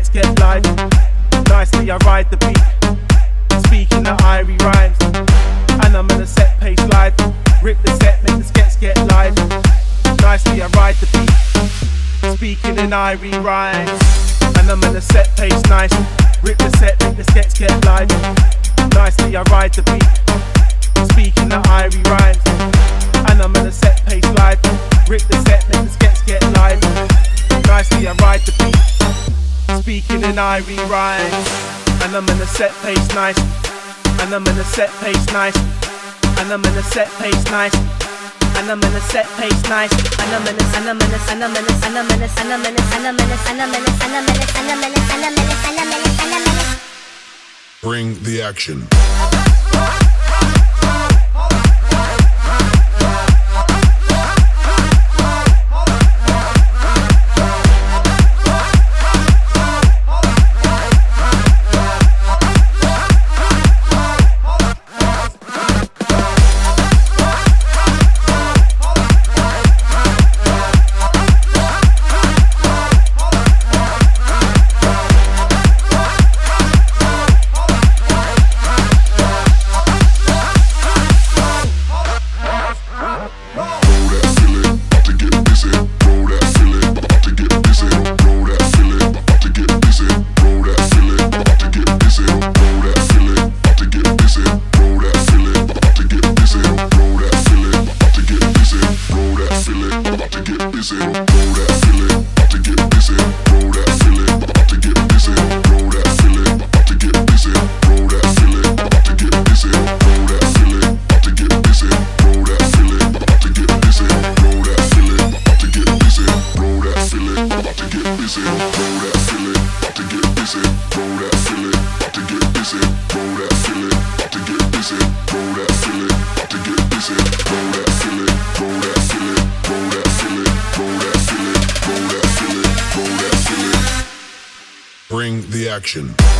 skets get live. Nicely I ride the beat, speaking the Irie rhymes. And I'm in a set pace live. Rip the set, make the skets get live. Nicely I ride the beat, speaking in Irie rhymes. And I'm in a set pace nice. Rip the set, make the skets get live. Nicely I ride the beat, speaking the Irie rhymes. And I'm in a set pace live. Rip the set, make the skets get live. Nicely I ride the beat, speaking in Irie rhymes. And I'm in a set pace nice. And I'm in a set pace nice. And I'm in a set pace nice. And I'm in a set pace nice. And I'm in a and I'm in a and I'm in a and I'm in a and I'm in a and I'm in a and I'm in a and I'm in a and I'm in a and I'm in a and I'm in a and I'm in a. Bring the action. Bring the action.